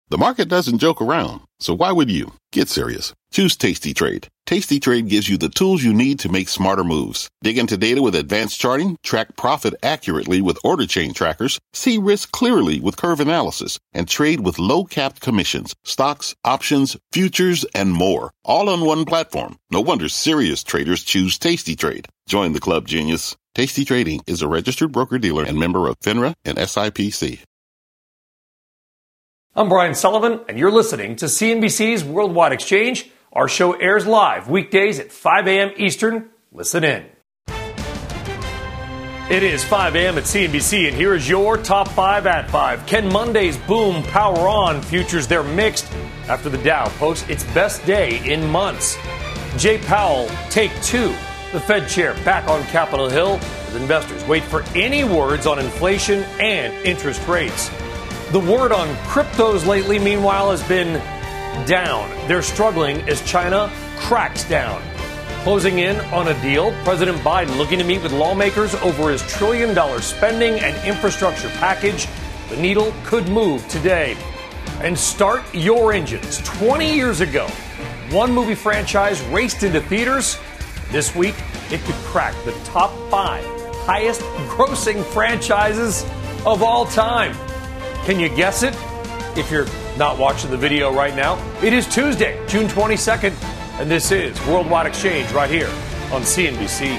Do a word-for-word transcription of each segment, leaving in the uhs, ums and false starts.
The market doesn't joke around, so why would you? Get serious. Choose Tasty Trade. Tasty Trade gives you the tools you need to make smarter moves. Dig into data with advanced charting, track profit accurately with order chain trackers, see risk clearly with curve analysis, and trade with low-capped commissions, stocks, options, futures, and more. All on one platform. No wonder serious traders choose Tasty Trade. Join the club, genius. Tasty Trading is a registered broker-dealer and member of FINRA and S I P C. I'm Brian Sullivan, and you're listening to C N B C's Worldwide Exchange. Our show airs live weekdays at five a.m. Eastern. Listen in. It is five a.m. at C N B C, and here is your top five at five. Can Monday's boom power on? Futures, they're mixed after the Dow posts its best day in months. Jay Powell, take two. The Fed chair back on Capitol Hill as investors wait for any words on inflation and interest rates. The word on cryptos lately, meanwhile, has been down. They're struggling as China cracks down. Closing in on a deal, President Biden looking to meet with lawmakers over his trillion dollar spending and infrastructure package. The needle could move today. And start your engines. twenty years ago, one movie franchise raced into theaters. This week, it could crack the top five highest grossing franchises of all time. Can you guess it? If you're not watching the video right now, it is Tuesday, June twenty-second, and this is Worldwide Exchange right here on C N B C.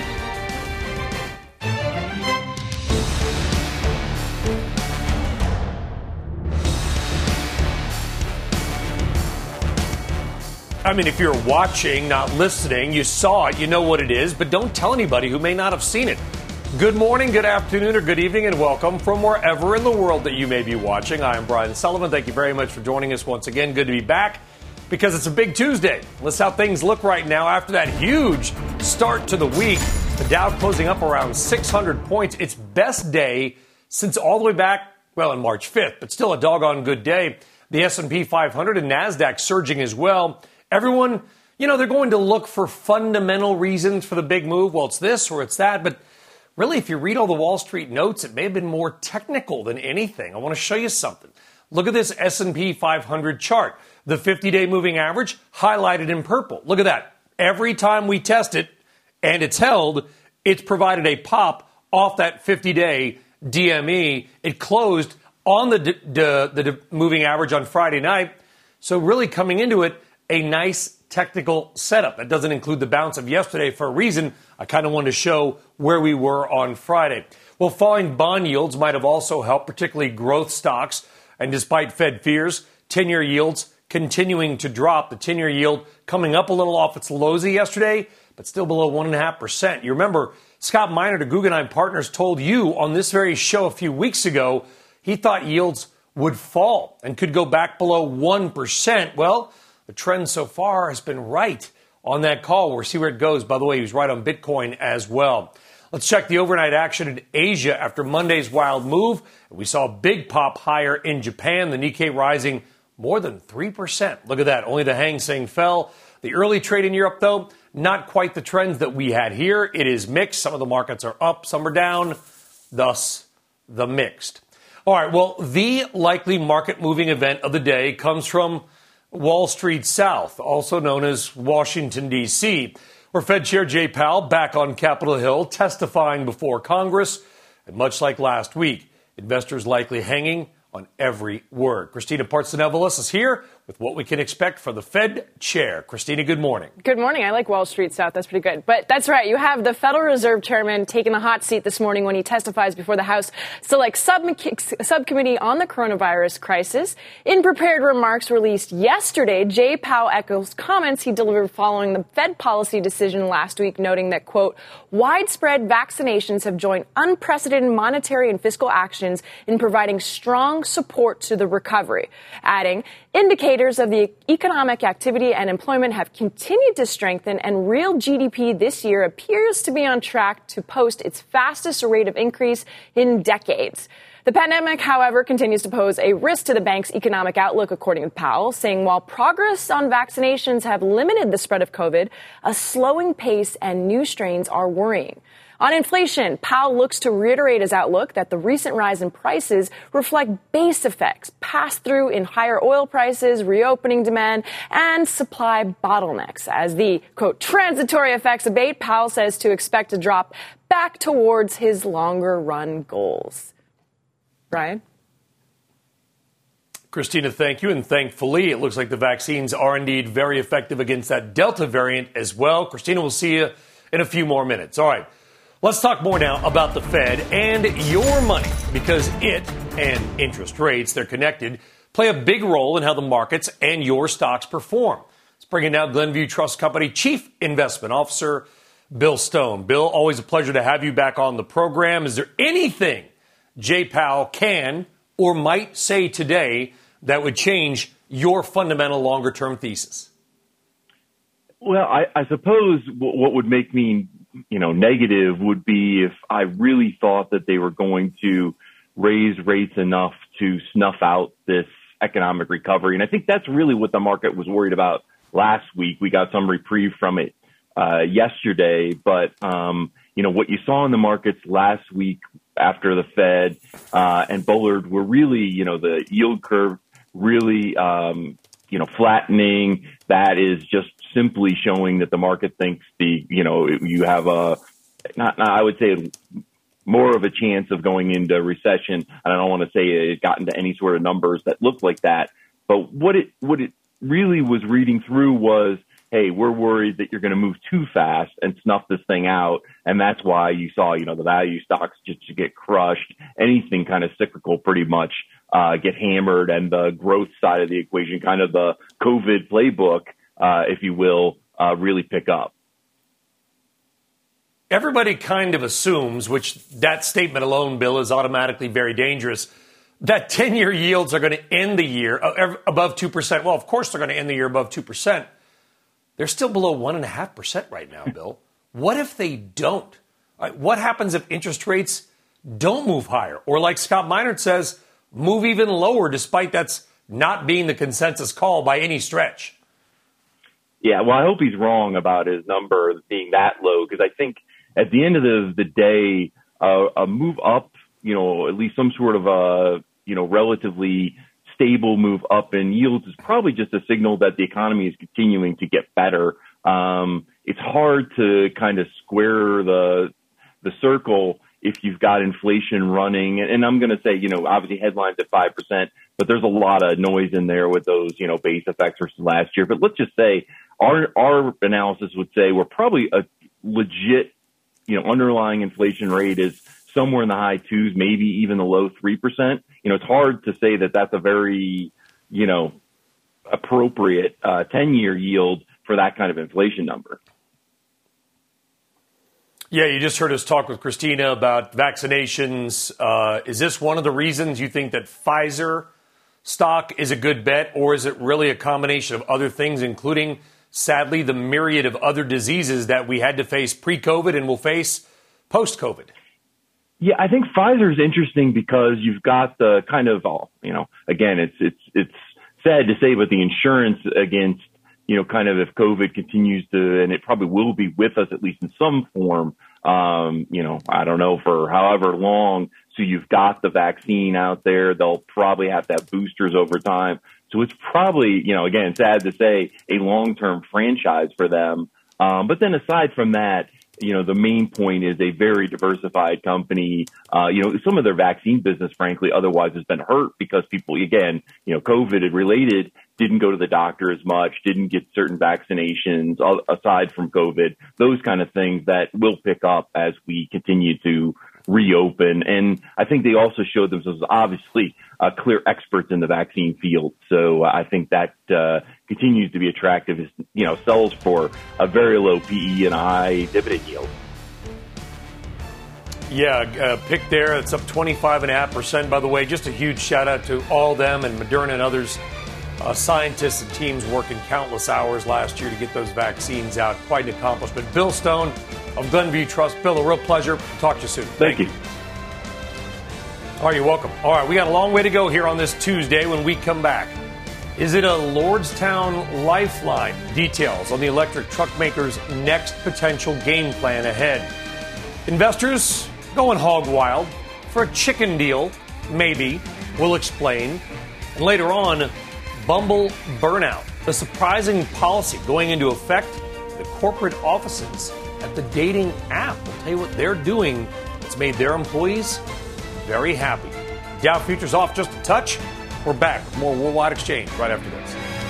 I mean, if you're watching, not listening, you saw it, you know what it is, but don't tell anybody who may not have seen it. Good morning, good afternoon, or good evening, and welcome from wherever in the world that you may be watching. I am Brian Sullivan. Thank you very much for joining us once again. Good to be back because it's a big Tuesday. Let's see how things look right now after that huge start to the week. The Dow closing up around six hundred points. Its best day since all the way back, well, on March fifth, but still a doggone good day. The S and P five hundred and NASDAQ surging as well. Everyone, you know, they're going to look for fundamental reasons for the big move. Well, it's this or it's that, but really, if you read all the Wall Street notes, it may have been more technical than anything. I want to show you something. Look at this S and P five hundred chart. The fifty-day moving average highlighted in purple. Look at that. Every time we test it and it's held, it's provided a pop off that fifty-day D M E. It closed on the, d- d- the d- moving average on Friday night. So really coming into it, a nice technical setup. That doesn't include the bounce of yesterday for a reason. I kind of wanted to show where we were on Friday. Well, falling bond yields might have also helped, particularly growth stocks. And despite Fed fears, ten-year yields continuing to drop. The ten-year yield coming up a little off its lows of yesterday, but still below one point five percent. You remember, Scott Minerd of Guggenheim Partners told you on this very show a few weeks ago he thought yields would fall and could go back below one percent. Well, the trend so far has been right on that call. We'll see where it goes. By the way, he was right on Bitcoin as well. Let's check the overnight action in Asia after Monday's wild move. We saw a big pop higher in Japan, the Nikkei rising more than three percent. Look at that. Only the Hang Seng fell. The early trade in Europe, though, not quite the trends that we had here. It is mixed. Some of the markets are up, some are down. Thus, the mixed. All right, well, the likely market-moving event of the day comes from Wall Street South, also known as Washington, D C, where Fed Chair Jay Powell back on Capitol Hill testifying before Congress. And much like last week, investors likely hanging on every word. Christina Partsinevelos is here with what we can expect for the Fed chair. Christina, good morning. Good morning. I like Wall Street South. That's pretty good. But that's right. You have the Federal Reserve Chairman taking the hot seat this morning when he testifies before the House Select Sub- Subcommittee on the Coronavirus Crisis. In prepared remarks released yesterday, Jay Powell echoes comments he delivered following the Fed policy decision last week, noting that, quote, widespread vaccinations have joined unprecedented monetary and fiscal actions in providing strong support to the recovery, adding, indicators of the economic activity and employment have continued to strengthen, and real G D P this year appears to be on track to post its fastest rate of increase in decades. The pandemic, however, continues to pose a risk to the bank's economic outlook, according to Powell, saying while progress on vaccinations have limited the spread of COVID, a slowing pace and new strains are worrying. On inflation, Powell looks to reiterate his outlook that the recent rise in prices reflect base effects passed through in higher oil prices, reopening demand, and supply bottlenecks. As the, quote, transitory effects abate, Powell says to expect to drop back towards his longer run goals. Brian? Christina, thank you. And thankfully, it looks like the vaccines are indeed very effective against that Delta variant as well. Christina, we'll see you in a few more minutes. All right. Let's talk more now about the Fed and your money, because it and interest rates, they're connected, play a big role in how the markets and your stocks perform. Let's bring in now Glenview Trust Company Chief Investment Officer Bill Stone. Bill, always a pleasure to have you back on the program. Is there anything Jay Powell can or might say today that would change your fundamental longer-term thesis? Well, I, I suppose what would make me you know, negative would be if I really thought that they were going to raise rates enough to snuff out this economic recovery. And I think that's really what the market was worried about last week. We got some reprieve from it uh, yesterday, but, um, you know, what you saw in the markets last week after the Fed uh, and Bullard were really, you know, the yield curve really, um, you know, flattening. That is just simply showing that the market thinks the, you know, you have a, not, not I would say more of a chance of going into recession. And I don't want to say it got into any sort of numbers that looked like that. But what it, what it really was reading through was, hey, we're worried that you're going to move too fast and snuff this thing out. And that's why you saw, you know, the value stocks just get crushed. Anything kind of cyclical pretty much uh, get hammered, and the growth side of the equation, kind of the COVID playbook, uh, if you will, uh, really pick up. Everybody kind of assumes, which that statement alone, Bill, is automatically very dangerous, that ten-year yields are going to end the year above two percent. Well, of course they're going to end the year above two percent. They're still below one point five percent right now, Bill. What if they don't? What happens if interest rates don't move higher? Or like Scott Minerd says, move even lower, despite that's not being the consensus call by any stretch. Yeah, well, I hope he's wrong about his number being that low, because I think at the end of the, the day, uh, a move up, you know, at least some sort of a, you know, relatively stable move up in yields is probably just a signal that the economy is continuing to get better. Um, it's hard to kind of square the the circle if you've got inflation running. And, and I'm going to say, you know, obviously headlines at five percent, but there's a lot of noise in there with those, you know, base effects versus last year. But let's just say our our analysis would say we're probably a legit, you know, underlying inflation rate is somewhere in the high twos, maybe even the low three percent. You know, it's hard to say that that's a very, you know, appropriate uh, ten-year yield for that kind of inflation number. Yeah, you just heard us talk with Christina about vaccinations. Uh, is this one of the reasons you think that Pfizer stock is a good bet, or is it really a combination of other things, including, sadly, the myriad of other diseases that we had to face pre-COVID and will face post-COVID? Yeah, I think Pfizer is interesting because you've got the kind of, you know, again, it's it's it's sad to say, but the insurance against, you know, kind of if COVID continues to, and it probably will be with us at least in some form, um, you know, I don't know, for however long. So you've got the vaccine out there. They'll probably have to have boosters over time. So it's probably, you know, again, sad to say, a long-term franchise for them. Um, but then aside from that, you know, the main point is a very diversified company. Uh, you know, some of their vaccine business, frankly, otherwise has been hurt because people, again, you know, COVID related, didn't go to the doctor as much, didn't get certain vaccinations aside from COVID, those kind of things that will pick up as we continue to reopen. And I think they also showed themselves obviously uh, clear experts in the vaccine field. So uh, I think that uh, continues to be attractive. Is, you know, sells for a very low P E and a high dividend yield. Yeah, uh, pick there. It's up twenty-five point five percent, by the way. Just a huge shout out to all them and Moderna and others, uh, scientists and teams working countless hours last year to get those vaccines out. Quite an accomplishment. Bill Stone of Glenview Trust. Bill, a real pleasure. Talk to you soon. Thank, Thank you. you. All right, you're welcome. All right, we got a long way to go here on this Tuesday. When we come back, is it a Lordstown lifeline? Details on the electric truck maker's next potential game plan ahead. Investors going hog wild for a chicken deal, maybe. We'll explain. And later on, Bumble burnout, the surprising policy going into effect in the corporate offices at the dating app. I'll tell you what they're doing. It's made their employees very happy. Dow futures off just a touch. We're back with more Worldwide Exchange right after this.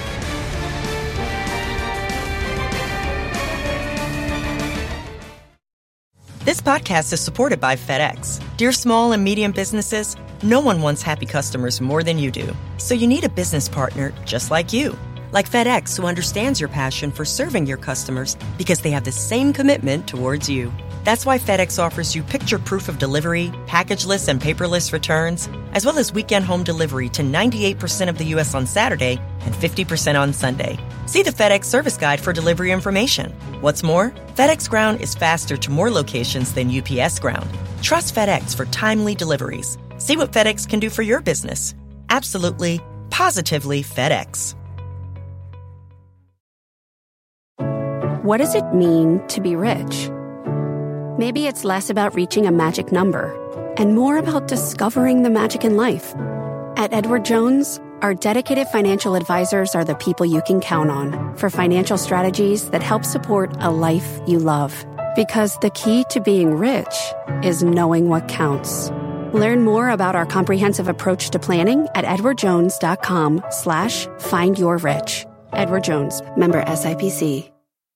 This podcast is supported by FedEx. Dear small and medium businesses, no one wants happy customers more than you do. So you need a business partner just like you. Like FedEx, who understands your passion for serving your customers because they have the same commitment towards you. That's why FedEx offers you picture proof of delivery, packageless and paperless returns, as well as weekend home delivery to ninety-eight percent of the U S on Saturday and fifty percent on Sunday. See the FedEx service guide for delivery information. What's more, FedEx Ground is faster to more locations than U P S Ground. Trust FedEx for timely deliveries. See what FedEx can do for your business. Absolutely, positively FedEx. What does it mean to be rich? Maybe it's less about reaching a magic number and more about discovering the magic in life. At Edward Jones, our dedicated financial advisors are the people you can count on for financial strategies that help support a life you love. Because the key to being rich is knowing what counts. Learn more about our comprehensive approach to planning at edwardjones.com slash find your rich. Edward Jones, member S I P C.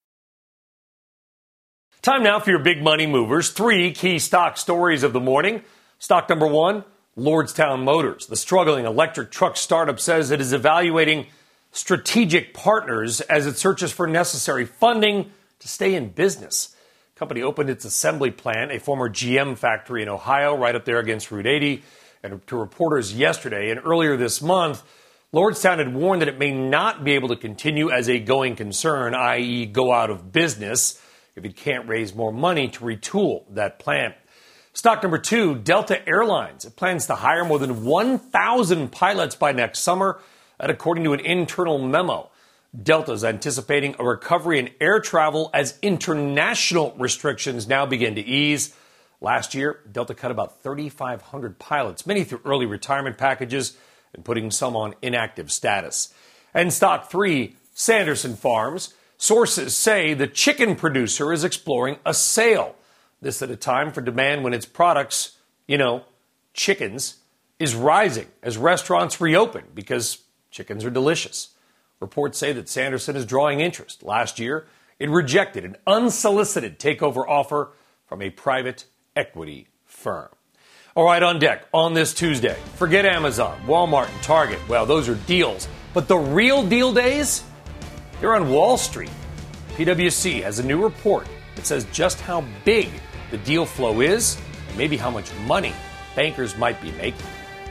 Time now for your big money movers. Three key stock stories of the morning. Stock number one, Lordstown Motors. The struggling electric truck startup says it is evaluating strategic partners as it searches for necessary funding to stay in business. The company opened its assembly plant, a former G M factory in Ohio, right up there against Route eighty. And to reporters yesterday and earlier this month, Lordstown had warned that it may not be able to continue as a going concern, that is go out of business, if it can't raise more money to retool that plant. Stock number two, Delta Airlines. It plans to hire more than one thousand pilots by next summer, that according to an internal memo. Delta is anticipating a recovery in air travel as international restrictions now begin to ease. Last year, Delta cut about thirty-five hundred pilots, many through early retirement packages and putting some on inactive status. And stock three, Sanderson Farms. Sources say the chicken producer is exploring a sale. This at a time for demand when its products, you know, chickens, is rising as restaurants reopen because chickens are delicious. Reports say that Sanderson is drawing interest. Last year, it rejected an unsolicited takeover offer from a private equity firm. All right, on deck on this Tuesday, forget Amazon, Walmart, and Target. Well, those are deals. But the real deal days? They're on Wall Street. P W C has a new report that says just how big the deal flow is and maybe how much money bankers might be making.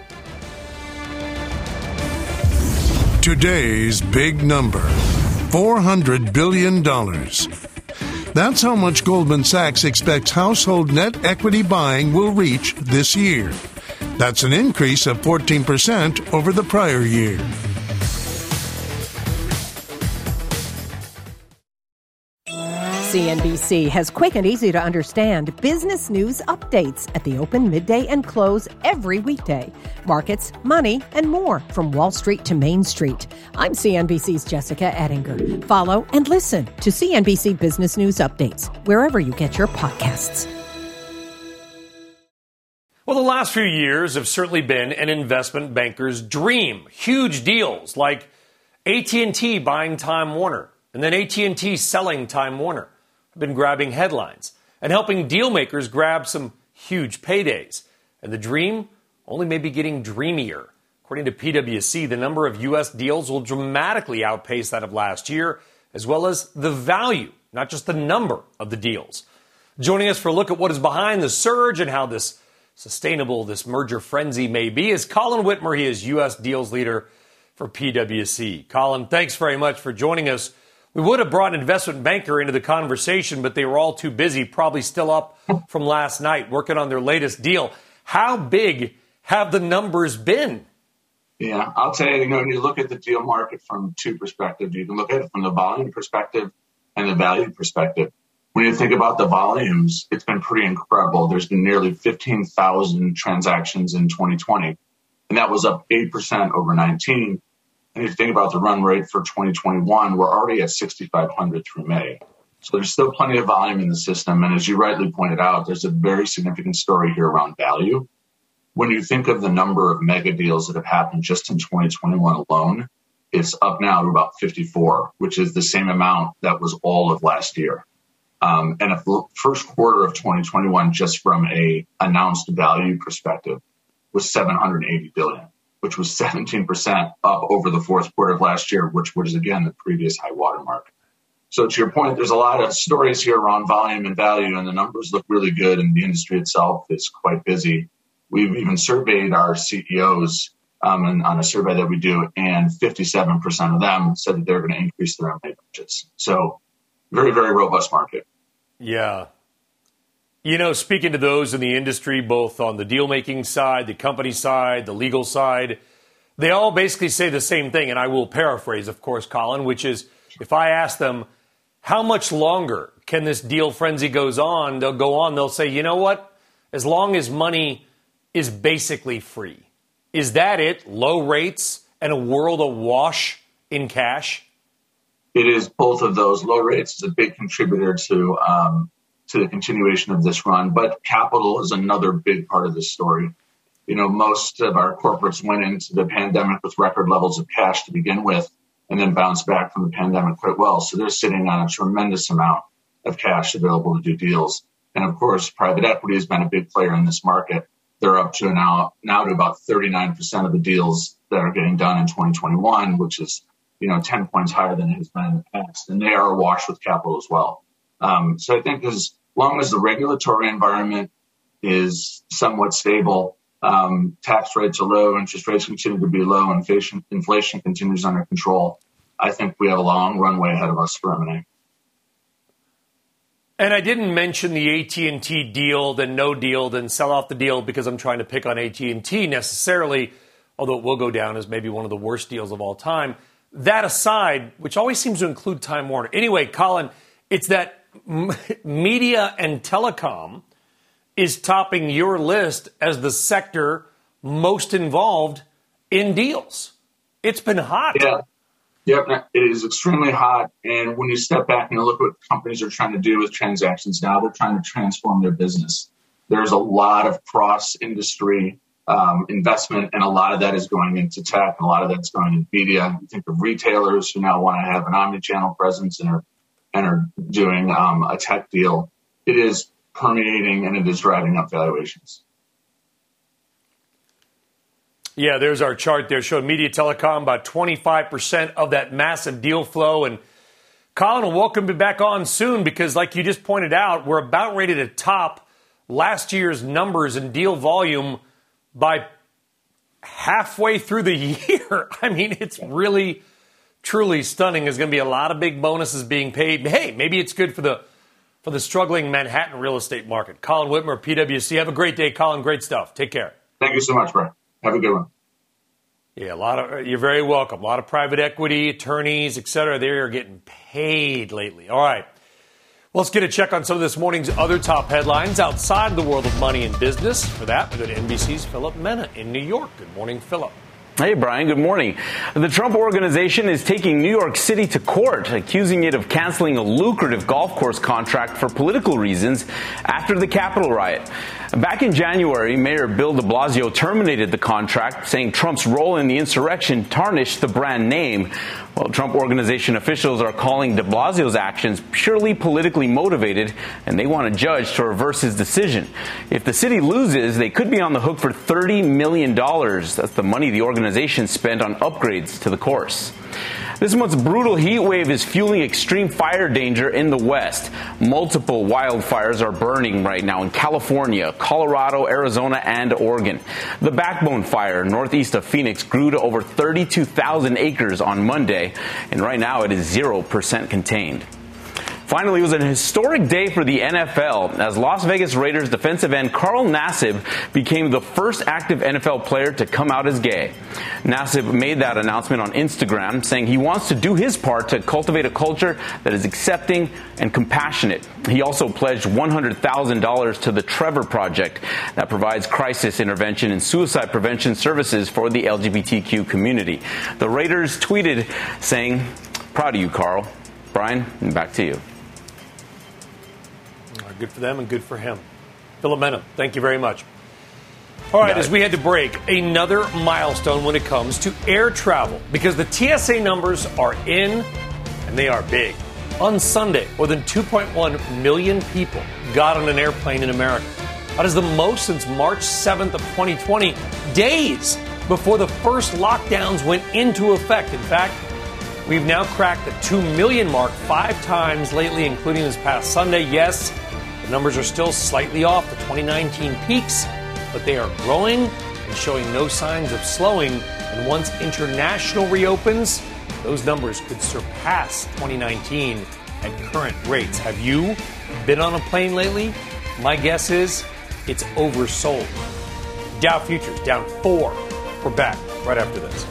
Today's big number, four hundred billion dollars. That's how much Goldman Sachs expects household net equity buying will reach this year. That's an increase of fourteen percent over the prior year. C N B C has quick and easy to understand business news updates at the open, midday, and close every weekday. Markets, money, and more from Wall Street to Main Street. I'm C N B C's Jessica Ettinger. Follow and listen to C N B C Business News Updates wherever you get your podcasts. Well, the last few years have certainly been an investment banker's dream. Huge deals like A T and T buying Time Warner and then A T and T selling Time Warner have been grabbing headlines and helping deal makers grab some huge paydays. And the dream only may be getting dreamier. According to P W C, the number of U S deals will dramatically outpace that of last year, as well as the value, not just the number of the deals. Joining us for a look at what is behind the surge and how this sustainable this merger frenzy may be is Colin Whitmer. He is U S deals leader for P W C. Colin, thanks very much for joining us. We would have brought an investment banker into the conversation, but they were all too busy, probably still up from last night, working on their latest deal. How big have the numbers been? Yeah, I'll tell you, you know, when you look at the deal market from two perspectives, you can look at it from the volume perspective and the value perspective. When you think about the volumes, it's been pretty incredible. There's been nearly fifteen thousand transactions in twenty twenty, and that was up eight percent over nineteen. And if you think about the run rate for twenty twenty-one, we're already at sixty-five hundred through May. So there's still plenty of volume in the system. And as you rightly pointed out, there's a very significant story here around value. When you think of the number of mega deals that have happened just in twenty twenty-one alone, it's up now to about fifty-four, which is the same amount that was all of last year. Um, and if the first quarter of twenty twenty-one, just from a announced value perspective, was seven hundred eighty billion, which was seventeen percent up over the fourth quarter of last year, which was, again, the previous high watermark. So to your point, there's a lot of stories here around volume and value, and the numbers look really good, and the industry itself is quite busy. We've even surveyed our C E Os um, and on a survey that we do, and fifty-seven percent of them said that they're going to increase their M and A budgets. So very, very robust market. Yeah. You know, speaking to those in the industry, both on the deal-making side, the company side, the legal side, they all basically say the same thing, and I will paraphrase, of course, Colin, which is if I ask them, how much longer can this deal frenzy goes on, they'll go on, they'll say, you know what, as long as money is basically free. Is that it? Low rates and a world awash in cash? It is both of those. Low rates is a big contributor to um, to the continuation of this run, but capital is another big part of this story. You know, most of our corporates went into the pandemic with record levels of cash to begin with, and then bounced back from the pandemic quite well. So they're sitting on a tremendous amount of cash available to do deals. And of course, private equity has been a big player in this market. They're up to now, now to about thirty-nine percent of the deals that are getting done in twenty twenty-one, which is, you know, ten points higher than it has been in the past. And they are awash with capital as well. Um, so I think as long as the regulatory environment is somewhat stable, um, tax rates are low, interest rates continue to be low, inflation, inflation continues under control, I think we have a long runway ahead of us for M and A. And I didn't mention the A T and T deal, then no deal, then sell off the deal because I'm trying to pick on A T and T necessarily, although it will go down as maybe one of the worst deals of all time. That aside, which always seems to include Time Warner. Anyway, Colin, it's that m- media and telecom is topping your list as the sector most involved in deals. It's been hot. Yeah. Yep, it is extremely hot. And when you step back and you look at what companies are trying to do with transactions now, they're trying to transform their business. There's a lot of cross-industry um, investment, and a lot of that is going into tech, and a lot of that's going into media. You think of retailers who now want to have an omni-channel presence and are, and are doing um, a tech deal. It is permeating, and it is driving up valuations. Yeah, there's our chart there showing media telecom, about twenty-five percent of that massive deal flow. And Colin will welcome you back on soon because, like you just pointed out, we're about ready to top last year's numbers and deal volume by halfway through the year. I mean, it's really, truly stunning. There's going to be a lot of big bonuses being paid. Hey, maybe it's good for the for the struggling Manhattan real estate market. Colin Whitmer, P W C. Have a great day, Colin. Great stuff. Take care. Thank you so much, Brett. Have a good one. Yeah, a lot of you're very welcome. A lot of private equity, attorneys, et cetera. They are getting paid lately. All right. Well, let's get a check on some of this morning's other top headlines outside the world of money and business. For that, we go to N B C's Philip Mena in New York. Good morning, Philip. Hey, Brian. Good morning. The Trump Organization is taking New York City to court, accusing it of canceling a lucrative golf course contract for political reasons after the Capitol riot. Back in January, Mayor Bill de Blasio terminated the contract, saying Trump's role in the insurrection tarnished the brand name. Well, Trump Organization officials are calling de Blasio's actions purely politically motivated, and they want a judge to reverse his decision. If the city loses, they could be on the hook for thirty million dollars. That's the money the organization spent on upgrades to the course. This month's brutal heat wave is fueling extreme fire danger in the West. Multiple wildfires are burning right now in California, Colorado, Arizona, and Oregon. The Backbone Fire northeast of Phoenix grew to over thirty-two thousand acres on Monday, and right now it is zero percent contained. Finally, it was an historic day for the N F L as Las Vegas Raiders defensive end Carl Nassib became the first active N F L player to come out as gay. Nassib made that announcement on Instagram, saying he wants to do his part to cultivate a culture that is accepting and compassionate. He also pledged one hundred thousand dollars to the Trevor Project that provides crisis intervention and suicide prevention services for the L G B T Q community. The Raiders tweeted saying, "Proud of you, Carl." Brian, back to you. Good for them and good for him. Philomena, thank you very much. All right, as we had to break, another milestone when it comes to air travel because the T S A numbers are in and they are big. On Sunday, more than two point one million people got on an airplane in America. That is the most since March seventh of twenty twenty, days before the first lockdowns went into effect. In fact, we've now cracked the two million mark five times lately, including this past Sunday. Yes, the numbers are still slightly off the twenty nineteen peaks, but they are growing and showing no signs of slowing. And once international reopens, those numbers could surpass twenty nineteen at current rates. Have you been on a plane lately? My guess is it's oversold. Dow futures down four. We're back right after this.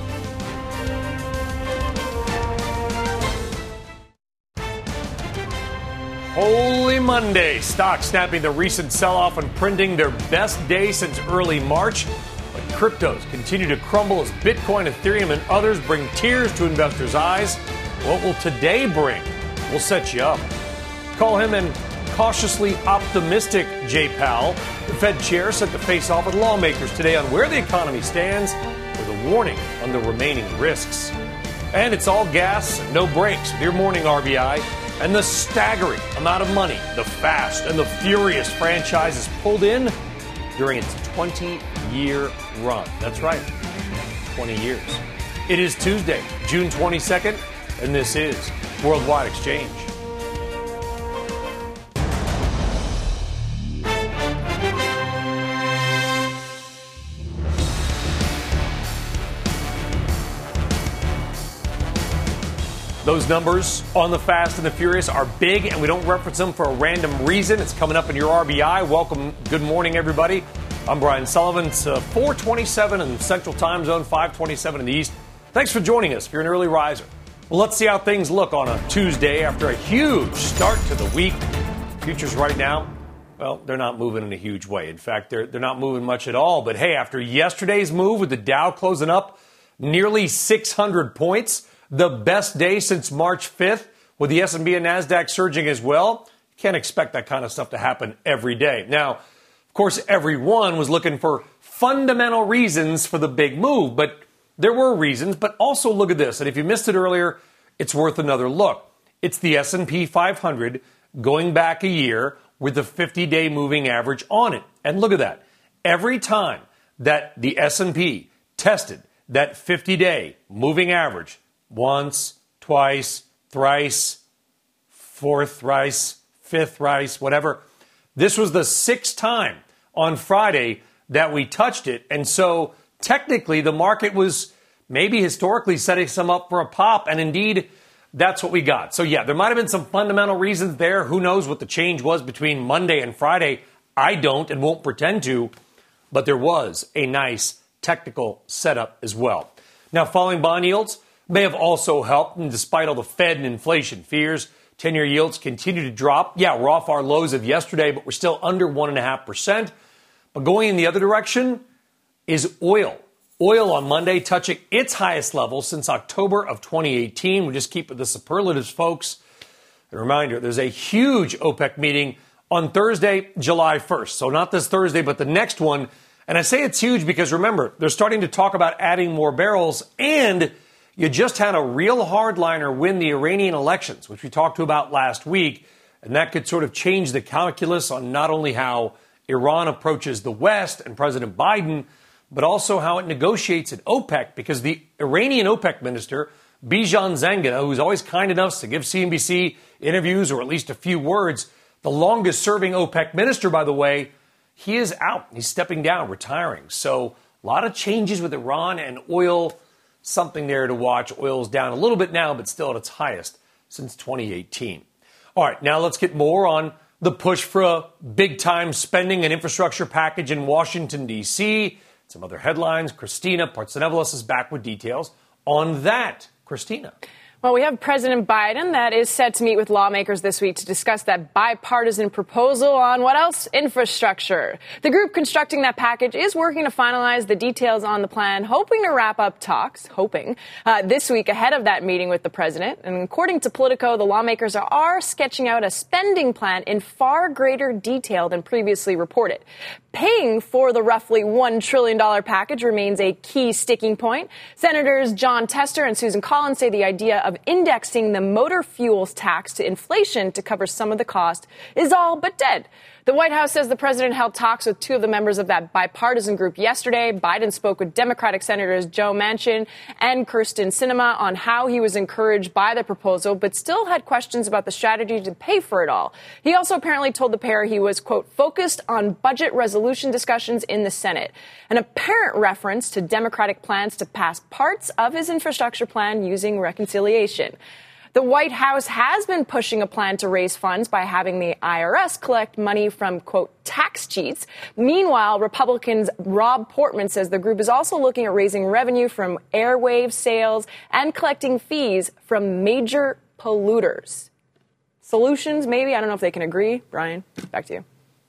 Holy Monday. Stocks snapping the recent sell-off and printing their best day since early March. But cryptos continue to crumble as Bitcoin, Ethereum, and others bring tears to investors' eyes. What will today bring? We'll set you up. Call him an cautiously optimistic Jay Powell. The Fed chair set to face off with lawmakers today on where the economy stands with a warning on the remaining risks. And it's all gas, no brakes with your morning R B I. And the staggering amount of money the Fast and the Furious franchise has pulled in during its twenty-year run. That's right, twenty years. It is Tuesday, June twenty-second, and this is Worldwide Exchange. Those numbers on the Fast and the Furious are big, and we don't reference them for a random reason. It's coming up in your R B I. Welcome. Good morning, everybody. I'm Brian Sullivan. It's uh, four twenty-seven in the Central Time Zone, five twenty-seven in the East. Thanks for joining us if you're an early riser. Well, let's see how things look on a Tuesday after a huge start to the week. Futures right now, well, they're not moving in a huge way. In fact, they're, they're not moving much at all. But, hey, after yesterday's move with the Dow closing up nearly six hundred points, the best day since March fifth, with the S and P and NASDAQ surging as well. You can't expect that kind of stuff to happen every day. Now, of course, everyone was looking for fundamental reasons for the big move, but there were reasons. But also look at this, and if you missed it earlier, it's worth another look. It's the S and P five hundred going back a year with the fifty-day moving average on it. And look at that. Every time that the S and P tested that fifty-day moving average, once, twice, thrice, fourth thrice, fifth thrice, whatever. This was the sixth time on Friday that we touched it. And so technically the market was maybe historically setting some up for a pop. And indeed, that's what we got. So yeah, there might have been some fundamental reasons there. Who knows what the change was between Monday and Friday? I don't and won't pretend to. But there was a nice technical setup as well. Now, falling bond yields may have also helped, and despite all the Fed and inflation fears, ten-year yields continue to drop. Yeah, we're off our lows of yesterday, but we're still under one point five percent. But going in the other direction is oil. Oil on Monday touching its highest level since October of twenty eighteen. We just keep with the superlatives, folks. A reminder, there's a huge OPEC meeting on Thursday, July first. So not this Thursday, but the next one. And I say it's huge because, remember, they're starting to talk about adding more barrels, and you just had a real hardliner win the Iranian elections, which we talked to about last week, and that could sort of change the calculus on not only how Iran approaches the West and President Biden, but also how it negotiates at OPEC, because the Iranian OPEC minister, Bijan Zengina, who's always kind enough to give C N B C interviews or at least a few words, the longest-serving OPEC minister, by the way, he is out. He's stepping down, retiring. So a lot of changes with Iran and oil. Something there to watch. Oil's down a little bit now, but still at its highest since twenty eighteen. All right, now let's get more on the push for a big-time spending and infrastructure package in Washington, D C Some other headlines. Christina Partsenevelos is back with details on that. Christina. Well, we have President Biden that is set to meet with lawmakers this week to discuss that bipartisan proposal on what else? Infrastructure. The group constructing that package is working to finalize the details on the plan, hoping to wrap up talks, hoping, uh, this week ahead of that meeting with the president. And according to Politico, the lawmakers are, are sketching out a spending plan in far greater detail than previously reported. Paying for the roughly one trillion dollars package remains a key sticking point. Senators John Tester and Susan Collins say the idea of indexing the motor fuels tax to inflation to cover some of the cost is all but dead. The White House says the president held talks with two of the members of that bipartisan group yesterday. Biden spoke with Democratic Senators Joe Manchin and Kyrsten Sinema on how he was encouraged by the proposal, but still had questions about the strategy to pay for it all. He also apparently told the pair he was, quote, focused on budget resolution discussions in the Senate, an apparent reference to Democratic plans to pass parts of his infrastructure plan using reconciliation. The White House has been pushing a plan to raise funds by having the I R S collect money from, quote, tax cheats. Meanwhile, Republicans Rob Portman says the group is also looking at raising revenue from airwave sales and collecting fees from major polluters. Solutions, maybe? I don't know if they can agree. Brian, back to you.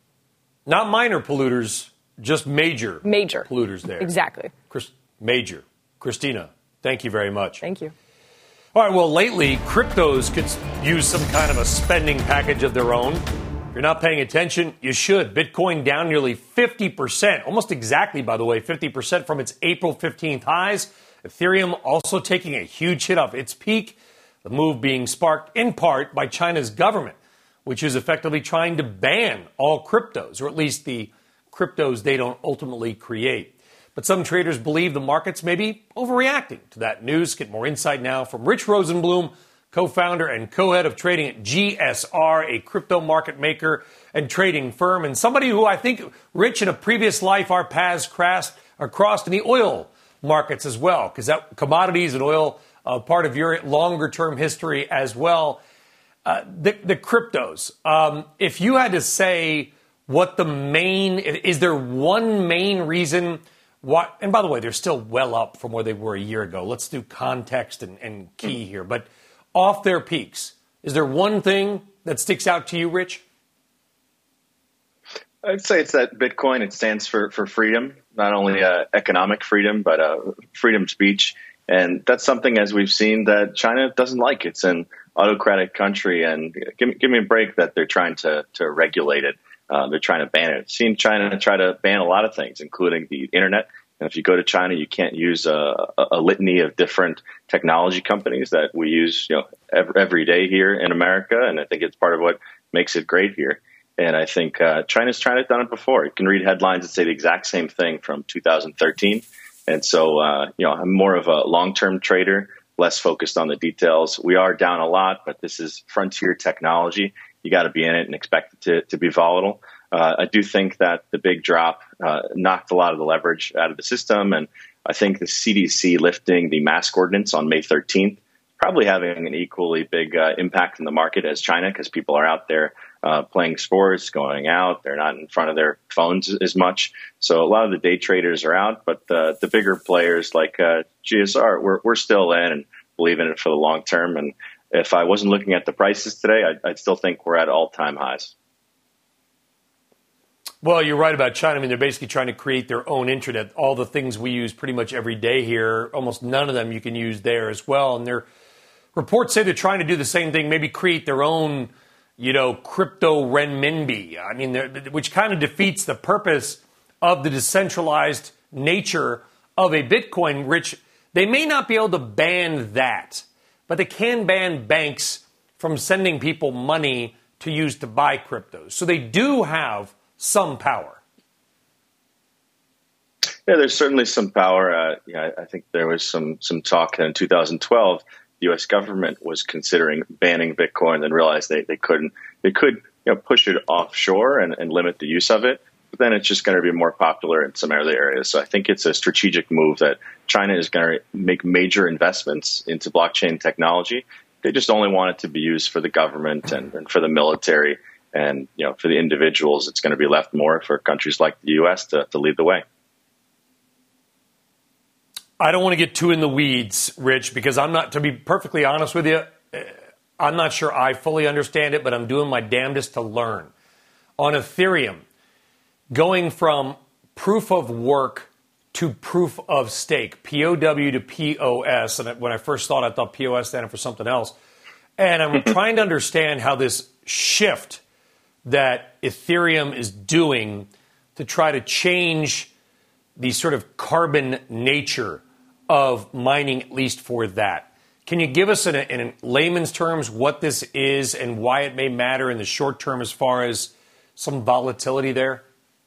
Not minor polluters, just major. Major. Polluters there. Exactly. Chris, major. Christina, thank you very much. Thank you. All right, well, lately, cryptos could use some kind of a spending package of their own. If you're not paying attention, you should. Bitcoin down nearly fifty percent, almost exactly, by the way, fifty percent from its April fifteenth highs. Ethereum also taking a huge hit off its peak, the move being sparked in part by China's government, which is effectively trying to ban all cryptos, or at least the cryptos they don't ultimately create. But some traders believe the markets may be overreacting to that news. Get more insight now from Rich Rosenblum, co-founder and co-head of trading at G S R, a crypto market maker and trading firm, and somebody who I think, Rich, in a previous life, our paths crossed, are crossed in the oil markets as well, because that commodities and oil, uh, part of your longer-term history as well. Uh, the, the cryptos, um, if you had to say what the main, is there one main reason? What, and by the way, they're still well up from where they were a year ago. Let's do context and, and key here. But off their peaks, is there one thing that sticks out to you, Rich? I'd say it's that Bitcoin. It stands for, for freedom, not only uh, economic freedom, but uh, freedom of speech. And that's something, as we've seen, that China doesn't like. It's an autocratic country, and give me, give me a break that they're trying to, to regulate it. Uh, they're trying to ban it. I've seen China try to ban a lot of things, including the internet. And if you go to China, you can't use a, a litany of different technology companies that we use, you know, every, every day here in America. And I think it's part of what makes it great here. And I think uh, China's tried it, done it before. You can read headlines that say the exact same thing from two thousand thirteen. And so, uh, you know, I'm more of a long-term trader, less focused on the details. We are down a lot, but this is frontier technology. You got to be in it and expect it to, to be volatile. Uh, I do think that the big drop uh, knocked a lot of the leverage out of the system. And I think the C D C lifting the mask ordinance on May thirteenth, probably having an equally big uh, impact in the market as China, because people are out there uh, playing sports, going out. They're not in front of their phones as much. So a lot of the day traders are out. But uh, the bigger players like uh, G S R, we're, we're still in and believe in it for the long term. And if I wasn't looking at the prices today, I'd, I'd still think we're at all-time highs. Well, you're right about China. I mean, they're basically trying to create their own internet. All the things we use pretty much every day here, almost none of them you can use there as well. And their reports say they're trying to do the same thing, maybe create their own, you know, crypto renminbi. I mean, which kind of defeats the purpose of the decentralized nature of a Bitcoin. Rich, they may not be able to ban that, but they can ban banks from sending people money to use to buy cryptos. So they do have some power. Yeah, there's certainly some power. Uh, yeah, I think there was some some talk in two thousand twelve. The U S government was considering banning Bitcoin, then realized they, they couldn't. They could you know, push it offshore and, and limit the use of it, but then it's just going to be more popular in some other areas. So I think it's a strategic move that China is going to make major investments into blockchain technology. They just only want it to be used for the government and, and for the military. And, you know, for the individuals, it's going to be left more for countries like the U S to, to lead the way. I don't want to get too in the weeds, Rich, because I'm not, to be perfectly honest with you, I'm not sure I fully understand it, but I'm doing my damnedest to learn. On Ethereum, going from proof of work to proof of stake, P O W to P O S. And when I first thought, I thought P O S standing for something else. And I'm trying to understand how this shift that Ethereum is doing to try to change the sort of carbon nature of mining, at least for that. Can you give us in, a, in layman's terms what this is and why it may matter in the short term as far as some volatility there?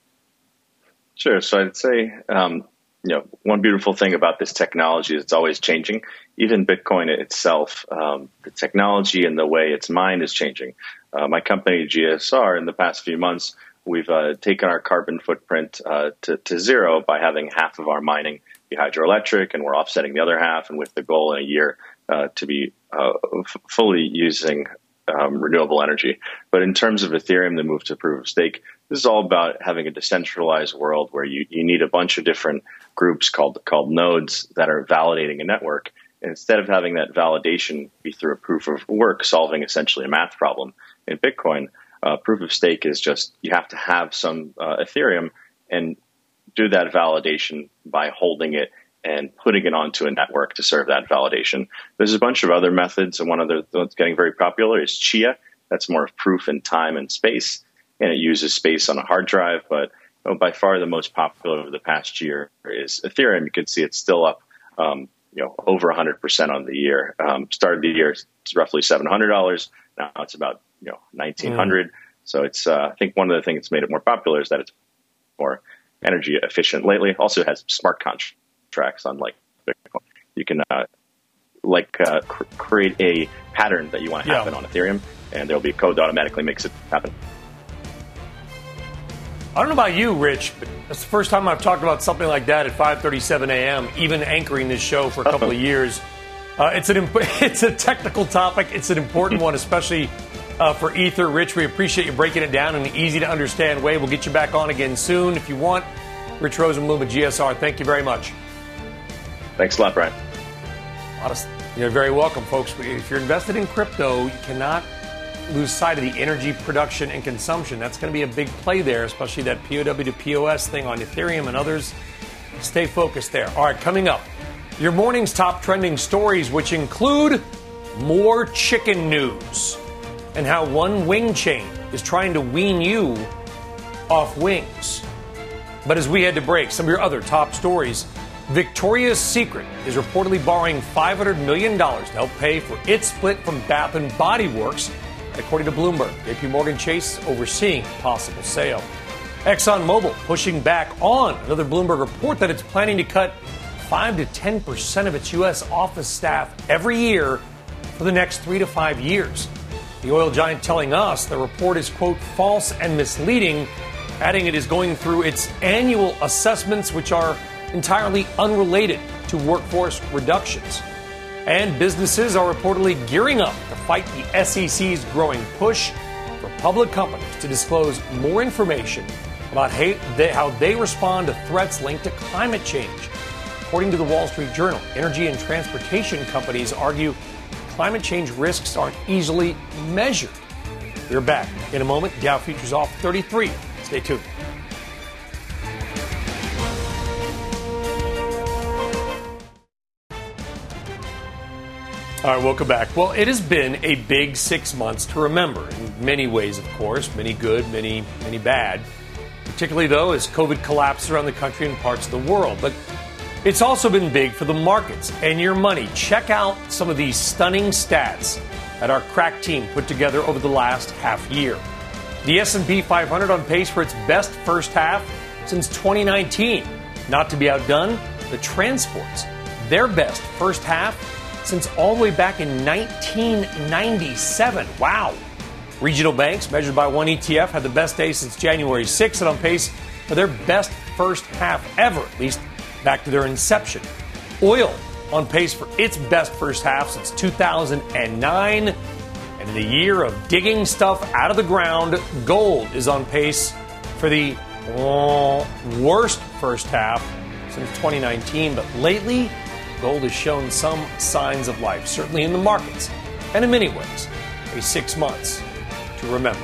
Sure. So I'd say, um, you know, one beautiful thing about this technology is it's always changing. Even Bitcoin itself, um, the technology and the way it's mined is changing. Uh, my company, G S R, in the past few months, we've uh, taken our carbon footprint uh, to, to zero by having half of our mining be hydroelectric, and we're offsetting the other half, and with the goal in a year uh, to be uh, f- fully using um, renewable energy. But in terms of Ethereum, the move to proof of stake, this is all about having a decentralized world where you, you need a bunch of different groups called called nodes that are validating a network. And instead of having that validation be through a proof of work, solving essentially a math problem in Bitcoin, uh, proof of stake is just you have to have some uh, Ethereum and do that validation by holding it and putting it onto a network to serve that validation. There's a bunch of other methods, and one of the that's getting very popular is Chia. That's more of proof in time and space, and it uses space on a hard drive. But you know, by far the most popular over the past year is Ethereum. You can see it's still up, um, you know, over one hundred percent on the year. Um, started the year, it's roughly seven hundred dollars. Now it's about you know nineteen hundred dollars. Mm. So it's uh, I think one of the things that's made it more popular is that it's more energy efficient lately. Also has smart contracts, unlike Bitcoin. You can uh, like uh, cr- create a pattern that you want to happen yeah. on Ethereum, and there'll be code that automatically makes it happen. I don't know about you, Rich, but that's the first time I've talked about something like that at five thirty-seven a.m., even anchoring this show for a couple of years. Uh, it's an imp- it's a technical topic. It's an important one, especially uh, for Ether. Rich, we appreciate you breaking it down in an easy-to-understand way. We'll get you back on again soon if you want. Rich Rosenblum at G S R, thank you very much. Thanks a lot, Brian. You're very welcome, folks. If you're invested in crypto, you cannot lose sight of the energy production and consumption. That's going to be a big play there, especially that P O W to P O S thing on Ethereum and others. Stay focused there. All right, coming up, your morning's top trending stories, which include more chicken news and how one wing chain is trying to wean you off wings. But as we head to break, some of your other top stories. Victoria's Secret is reportedly borrowing five hundred million dollars to help pay for its split from Bath and Body Works, according to Bloomberg. J P Morgan Chase overseeing possible sale. ExxonMobil pushing back on another Bloomberg report that it's planning to cut five to ten percent of its U S office staff every year for the next three to five years. The oil giant telling us the report is, quote, false and misleading, adding it is going through its annual assessments, which are entirely unrelated to workforce reductions. And businesses are reportedly gearing up to fight the S E C's growing push for public companies to disclose more information about how they respond to threats linked to climate change. According to the Wall Street Journal, energy and transportation companies argue climate change risks aren't easily measured. We're back in a moment. Dow futures off thirty-three. Stay tuned. All right, welcome back. Well, it has been a big six months to remember in many ways, of course, many good, many, many bad, particularly, though, as COVID collapsed around the country and parts of the world. But it's also been big for the markets and your money. Check out some of these stunning stats that our crack team put together over the last half year. The S and P five hundred on pace for its best first half since twenty nineteen. Not to be outdone, the transports, their best first half since all the way back in nineteen ninety-seven. Wow. Regional banks, measured by one E T F, had the best day since January sixth and on pace for their best first half ever, at least back to their inception. Oil on pace for its best first half since two thousand nine. And in the year of digging stuff out of the ground, gold is on pace for the uh, worst first half since twenty nineteen. But lately, gold has shown some signs of life, certainly in the markets, and in many ways, a six months to remember.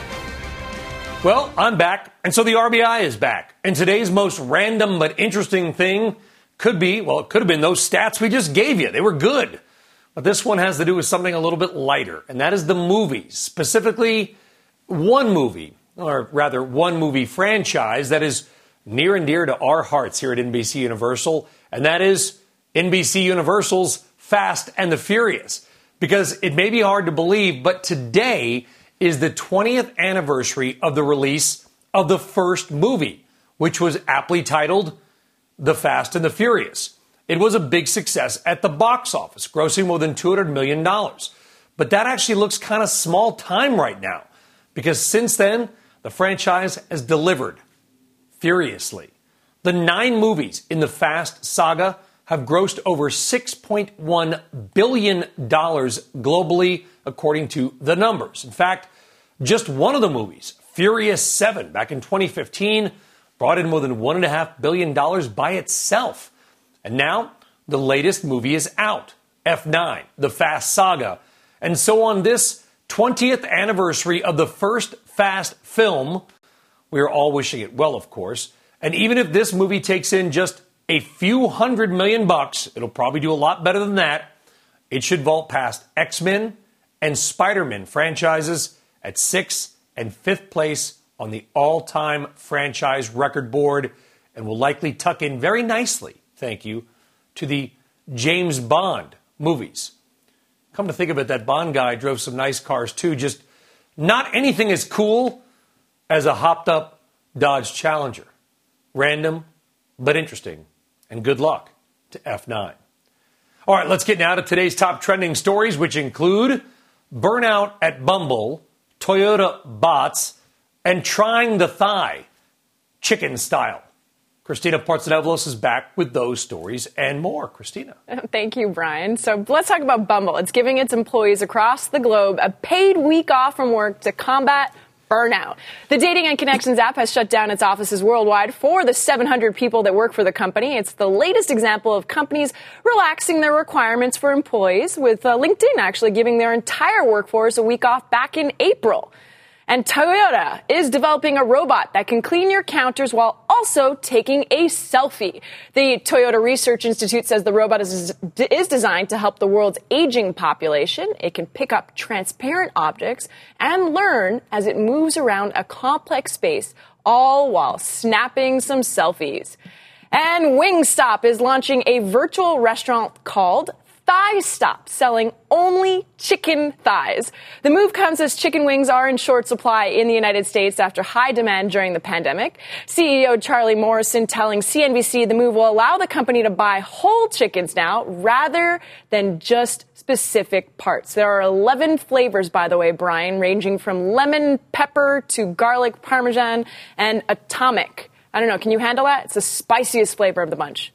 Well, I'm back, and so the R B I is back. And today's most random but interesting thing could be, well, it could have been those stats we just gave you. They were good. But this one has to do with something a little bit lighter, and that is the movies, specifically one movie, or rather one movie franchise that is near and dear to our hearts here at N B C Universal, and that is N B C Universal's Fast and the Furious. Because it may be hard to believe, but today is the twentieth anniversary of the release of the first movie, which was aptly titled The Fast and the Furious. It was a big success at the box office, grossing more than two hundred million dollars. But that actually looks kind of small time right now, because since then, the franchise has delivered furiously. The nine movies in the Fast saga have grossed over six point one billion dollars globally, according to the numbers. In fact, just one of the movies, Furious seven, back in twenty fifteen, brought in more than one point five billion dollars by itself. And now, the latest movie is out, F nine, The Fast Saga. And so on this twentieth anniversary of the first Fast film, we are all wishing it well, of course. And even if this movie takes in just a few hundred million bucks, it'll probably do a lot better than that. It should vault past X-Men and Spider-Man franchises at sixth and fifth place on the all-time franchise record board, and will likely tuck in very nicely, thank you, to the James Bond movies. Come to think of it, that Bond guy drove some nice cars too, just not anything as cool as a hopped-up Dodge Challenger. Random, but interesting. And good luck to F nine. All right, let's get now to today's top trending stories, which include burnout at Bumble, Toyota bots, and trying the thigh, chicken style. Christina Partsenevelos is back with those stories and more. Christina. Thank you, Brian. So let's talk about Bumble. It's giving its employees across the globe a paid week off from work to combat burnout. The dating and connections app has shut down its offices worldwide for the seven hundred people that work for the company. It's the latest example of companies relaxing their requirements for employees, with uh, LinkedIn actually giving their entire workforce a week off back in April. And Toyota is developing a robot that can clean your counters while also taking a selfie. The Toyota Research Institute says the robot is, is designed to help the world's aging population. It can pick up transparent objects and learn as it moves around a complex space, all while snapping some selfies. And Wingstop is launching a virtual restaurant called Thigh Stop, selling only chicken thighs. The move comes as chicken wings are in short supply in the United States after high demand during the pandemic. C E O Charlie Morrison telling C N B C the move will allow the company to buy whole chickens now rather than just specific parts. There are eleven flavors, by the way, Brian, ranging from lemon, pepper to garlic parmesan and atomic. I don't know. Can you handle that? It's the spiciest flavor of the bunch.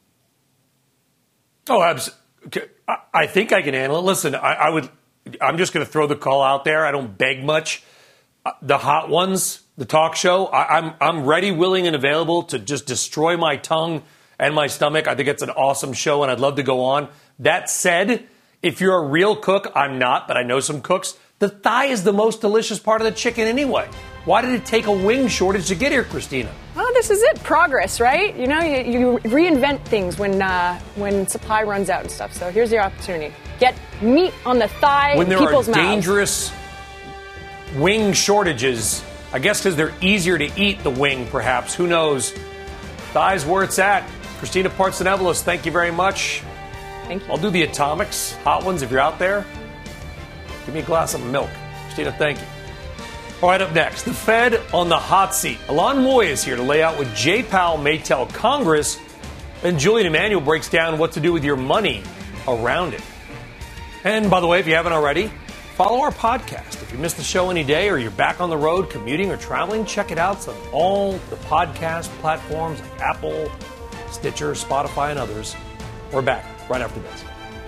Oh, absolutely. I think I can handle it. Listen, I, I would. I'm just going to throw the call out there. I don't beg much. The hot ones, the talk show. I, I'm I'm ready, willing, and available to just destroy my tongue and my stomach. I think it's an awesome show, and I'd love to go on. That said, if you're a real cook, I'm not, but I know some cooks. The thigh is the most delicious part of the chicken anyway. Why did it take a wing shortage to get here, Christina? Well, this is it. Progress, right? You know, you, you reinvent things when uh, when supply runs out and stuff. So here's your opportunity. Get meat on the thigh when there people's are mouths. Dangerous wing shortages, I guess because they're easier to eat, the wing, perhaps. Who knows? Thigh's where it's at. Christina Partsenevelos, thank you very much. Thank you. I'll do the atomics, hot ones if you're out there. Give me a glass of milk. Christina, thank you. All right, up next, the Fed on the hot seat. Alon Moy is here to lay out what Jay Powell may tell Congress, and Julian Emanuel breaks down what to do with your money around it. And by the way, if you haven't already, follow our podcast. If you missed the show any day or you're back on the road commuting or traveling, check it out. It's on all the podcast platforms like Apple, Stitcher, Spotify, and others. We're back right after this.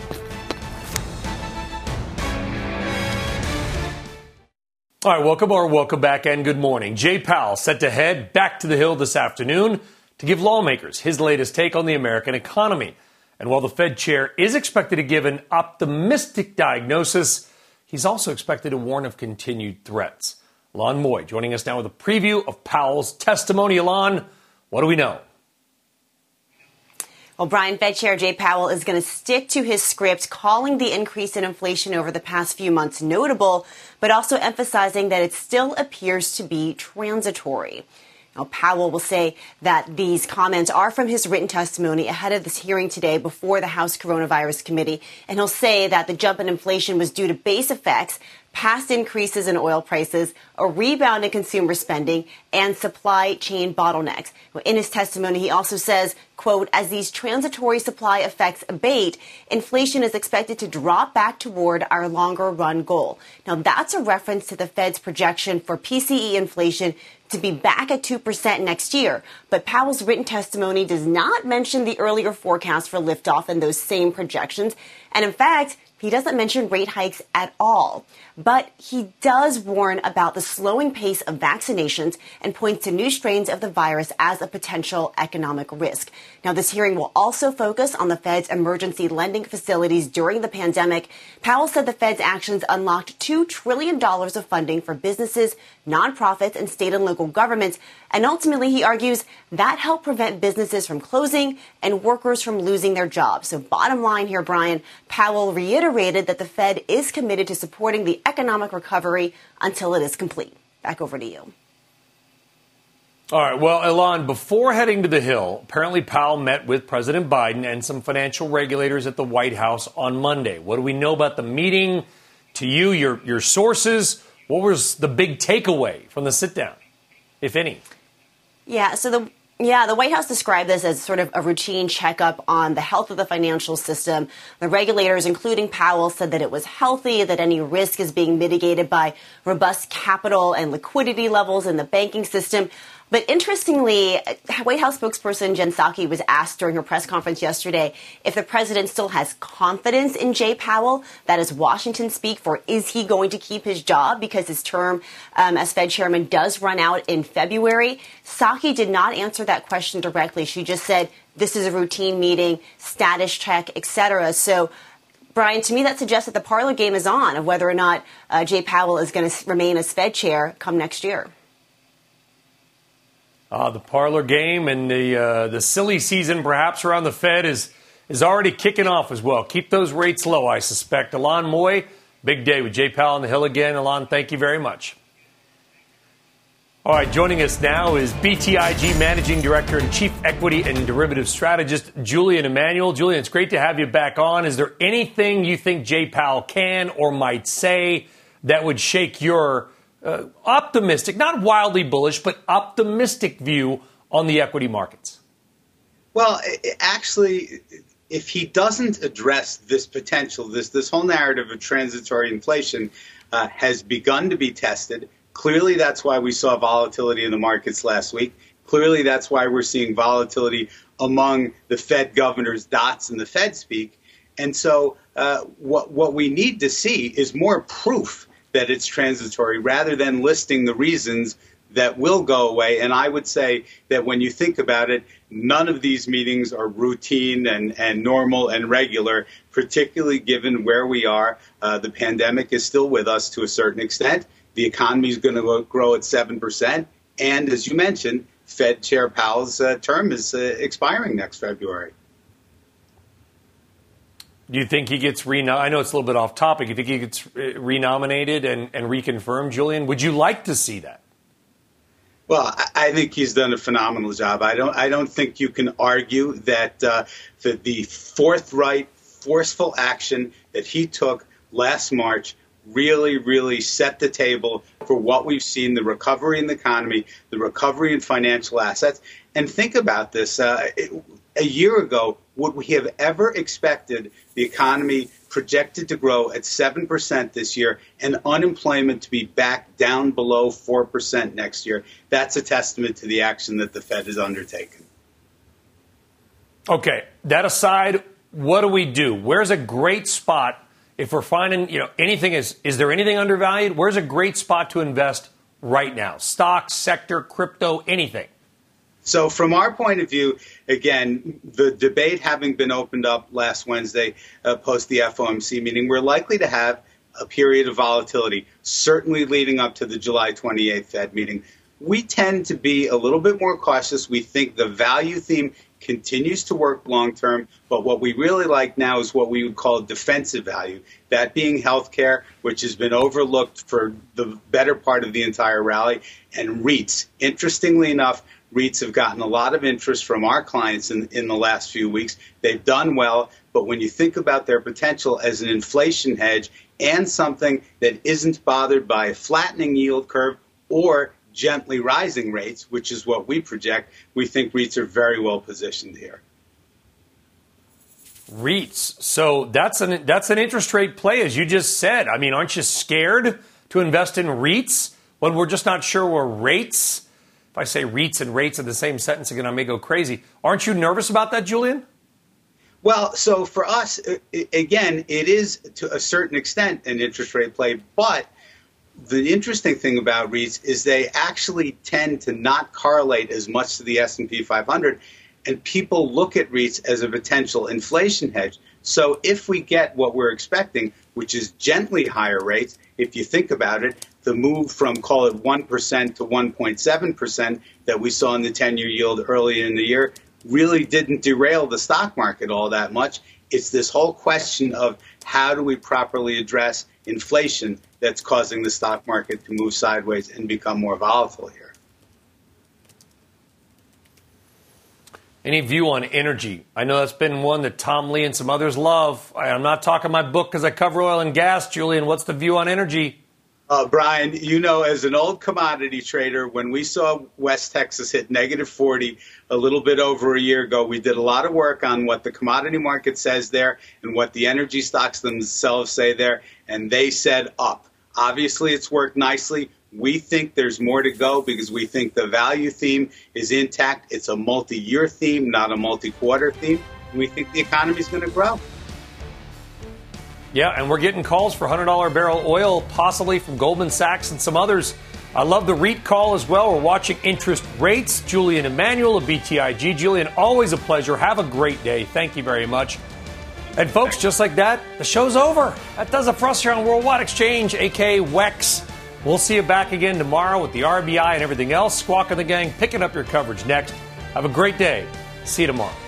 All right, welcome or welcome back and good morning. Jay Powell set to head back to the Hill this afternoon to give lawmakers his latest take on the American economy. And while the Fed chair is expected to give an optimistic diagnosis, he's also expected to warn of continued threats. Alon Moy joining us now with a preview of Powell's testimony. Alon, what do we know? Well, Brian, Fed Chair Jay Powell is going to stick to his script, calling the increase in inflation over the past few months notable, but also emphasizing that it still appears to be transitory. Now, Powell will say that these comments are from his written testimony ahead of this hearing today before the House Coronavirus Committee, and he'll say that the jump in inflation was due to base effects, past increases in oil prices, a rebound in consumer spending, and supply chain bottlenecks. In his testimony, he also says, quote, as these transitory supply effects abate, inflation is expected to drop back toward our longer run goal. Now, that's a reference to the Fed's projection for P C E inflation to be back at two percent next year. But Powell's written testimony does not mention the earlier forecast for liftoff in those same projections. And in fact, he doesn't mention rate hikes at all. But he does warn about the slowing pace of vaccinations and points to new strains of the virus as a potential economic risk. Now, this hearing will also focus on the Fed's emergency lending facilities during the pandemic. Powell said the Fed's actions unlocked two trillion dollars of funding for businesses, nonprofits, and state and local governments. And ultimately, he argues that helped prevent businesses from closing and workers from losing their jobs. So bottom line here, Brian, Powell reiterated that the Fed is committed to supporting the economic recovery until it is complete. Back over to you. All right. Well, Alon, before heading to the Hill, apparently Powell met with President Biden and some financial regulators at the White House on Monday. What do we know about the meeting? To you, your your sources, what was the big takeaway from the sit-down, if any? Yeah, so the Yeah, the White House described this as sort of a routine checkup on the health of the financial system. The regulators, including Powell, said that it was healthy, that any risk is being mitigated by robust capital and liquidity levels in the banking system. But interestingly, White House spokesperson Jen Psaki was asked during her press conference yesterday if the president still has confidence in Jay Powell. That is Washington speak for is he going to keep his job because his term um, as Fed chairman does run out in February. Psaki did not answer that question directly. She just said this is a routine meeting, status check, et cetera. So, Brian, to me, that suggests that the parlor game is on of whether or not uh, Jay Powell is going to remain as Fed chair come next year. Uh, the parlor game and the uh, the silly season, perhaps, around the Fed is is already kicking off as well. Keep those rates low, I suspect. Alon Moy, big day with Jay Powell on the Hill again. Alon, thank you very much. All right, joining us now is B T I G Managing Director and Chief Equity and Derivative Strategist, Julian Emanuel. Julian, it's great to have you back on. Is there anything you think Jay Powell can or might say that would shake your Uh, optimistic, not wildly bullish, but optimistic view on the equity markets? Well, actually, if he doesn't address this potential, this this whole narrative of transitory inflation uh, has begun to be tested. Clearly, that's why we saw volatility in the markets last week. Clearly, that's why we're seeing volatility among the Fed governors, dots, and the Fed speak. And so uh, what what we need to see is more proof that it's transitory rather than listing the reasons that will go away. And I would say that when you think about it, none of these meetings are routine and, and normal and regular, particularly given where we are. Uh, the pandemic is still with us to a certain extent. The economy is going to grow at seven percent. And as you mentioned, Fed Chair Powell's uh, term is uh, expiring next February. Do you think he gets renominated? I know it's a little bit off topic. You think he gets renominated and, and reconfirmed, Julian? Would you like to see that? Well, I think he's done a phenomenal job. I don't. I don't think you can argue that uh, the, the forthright, forceful action that he took last March really, really set the table for what we've seen: the recovery in the economy, the recovery in financial assets. And think about this: uh, it, a year ago, would we have ever expected the economy projected to grow at seven percent this year and unemployment to be back down below four percent next year? That's a testament to the action that the Fed has undertaken. Okay. That aside, what do we do? Where's a great spot if we're finding, you know, anything is, is there anything undervalued? Where's a great spot to invest right now? Stocks, sector, crypto, anything. So from our point of view, again, the debate having been opened up last Wednesday uh, post the F O M C meeting, we're likely to have a period of volatility, certainly leading up to the July twenty-eighth Fed meeting. We tend to be a little bit more cautious. We think the value theme continues to work long term, but what we really like now is what we would call defensive value, that being healthcare, which has been overlooked for the better part of the entire rally, and REITs. Interestingly enough, REITs have gotten a lot of interest from our clients in, in the last few weeks. They've done well, but when you think about their potential as an inflation hedge and something that isn't bothered by a flattening yield curve or gently rising rates, which is what we project, we think REITs are very well positioned here. REITs. So that's an that's an interest rate play, as you just said. I mean, aren't you scared to invest in REITs when we're just not sure where rates? If I say REITs and rates in the same sentence again, I may go crazy. Aren't you nervous about that, Julian? Well, so for us, again, it is to a certain extent an interest rate play, but the interesting thing about REITs is they actually tend to not correlate as much to the S and P five hundred, and people look at REITs as a potential inflation hedge. So if we get what we're expecting, which is gently higher rates, if you think about it, the move from, call it one percent to one point seven percent that we saw in the ten-year yield earlier in the year really didn't derail the stock market all that much. It's this whole question of how do we properly address inflation that's causing the stock market to move sideways and become more volatile here. Any view on energy? I know that's been one that Tom Lee and some others love. I, I'm not talking my book because I cover oil and gas. Julian, what's the view on energy? Uh, Brian, you know, as an old commodity trader, when we saw West Texas hit negative forty a little bit over a year ago, we did a lot of work on what the commodity market says there and what the energy stocks themselves say there, and they said up. Obviously, it's worked nicely. We think there's more to go because we think the value theme is intact. It's a multi-year theme, not a multi-quarter theme. And we think the economy is going to grow. Yeah, and we're getting calls for one hundred dollars a barrel oil, possibly from Goldman Sachs and some others. I love the REIT call as well. We're watching interest rates. Julian Emanuel of B T I G. Julian, always a pleasure. Have a great day. Thank you very much. And folks, just like that, the show's over. That does it for us here on Worldwide Exchange, a k a. W E X. We'll see you back again tomorrow with the R B I and everything else. Squawk and the gang picking up your coverage next. Have a great day. See you tomorrow.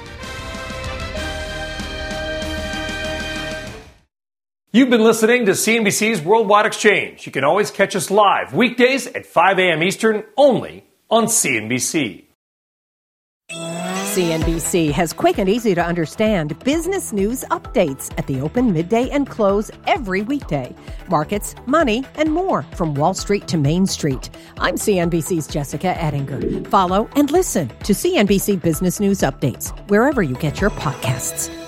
You've been listening to C N B C's Worldwide Exchange. You can always catch us live weekdays at five a.m. Eastern, only on C N B C. C N B C has quick and easy to understand business news updates at the open, midday, and close every weekday. Markets, money, and more from Wall Street to Main Street. I'm C N B C's Jessica Ettinger. Follow and listen to C N B C Business News Updates wherever you get your podcasts.